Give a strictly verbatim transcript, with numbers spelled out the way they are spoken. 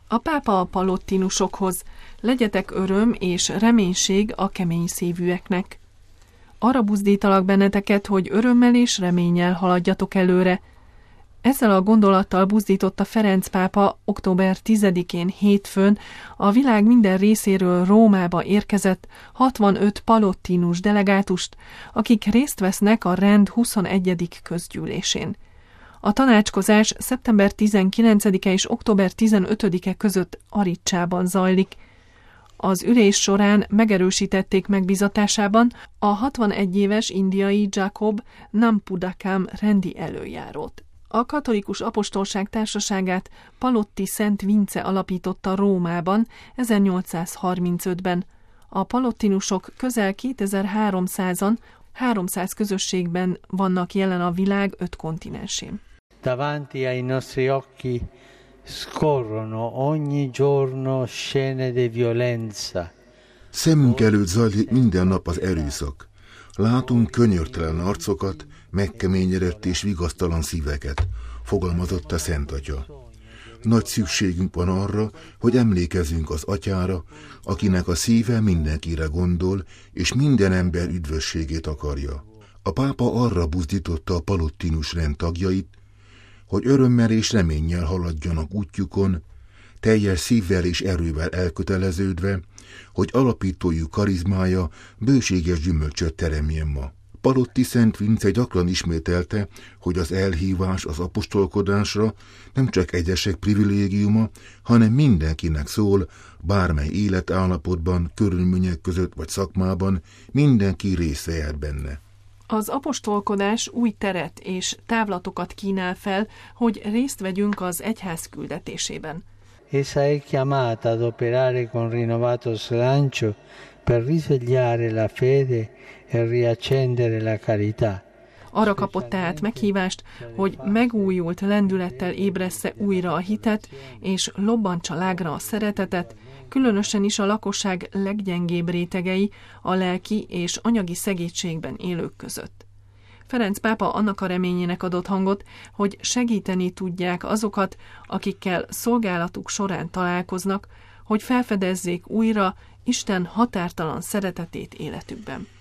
A pápa a palottinusokhoz: legyetek öröm és reménység a kemény szívűeknek. Arra buzdítalak benneteket, hogy örömmel és reménnyel haladjatok előre. Ezzel a gondolattal buzdította Ferenc pápa október tizedikén hétfőn a világ minden részéről Rómába érkezett hatvanöt palottinus delegátust, akik részt vesznek a rend huszonegyedik közgyűlésén. A tanácskozás szeptember tizenkilencedike és október tizenötödike között Aricsában zajlik. Az ülés során megerősítették megbízatásában a hatvanegy éves indiai Jacob Nampudakam rendi előjárót. A katolikus apostolság társaságát Palotti Szent Vince alapította Rómában ezernyolcszázharmincötben. A palottinusok közel kétezer-háromszázan, háromszáz közösségben vannak jelen a világ öt kontinensén. Davanti ai nostri occhi scorrono ogni giorno scene di violenza. Szemünk előtt zajlik minden nap az erőszak. Látunk könyörtelen arcokat, megkeményedett és vigasztalan szíveket, fogalmazott a Szent Atya. Nagy szükségünk van arra, hogy emlékezzünk az Atyára, akinek a szíve mindenkire gondol, és minden ember üdvösségét akarja. A pápa arra buzdította a palottinus rend tagjait, hogy örömmel és reménnyel haladjanak útjukon, teljes szívvel és erővel elköteleződve, hogy alapítójuk karizmája bőséges gyümölcsöt teremjen ma. Palotti Szent Vince gyakran ismételte, hogy az elhívás az apostolkodásra nem csak egyesek privilégiuma, hanem mindenkinek szól, bármely életállapotban, körülmények között vagy szakmában, mindenki része jár benne. Az apostolkodás új teret és távlatokat kínál fel, hogy részt vegyünk az egyház küldetésében. Essa è chiamata ad operare con rinnovato slancio per risvegliare la fede e riaccendere la carità. Arra kapott tehát meghívást, hogy megújult lendülettel ébressze újra a hitet, és lobbantsa lágra a szeretetet, különösen is a lakosság leggyengébb rétegei, a lelki és anyagi szegénységben élők között. Ferenc pápa annak a reményének adott hangot, hogy segíteni tudják azokat, akikkel szolgálatuk során találkoznak, hogy felfedezzék újra Isten határtalan szeretetét életükben.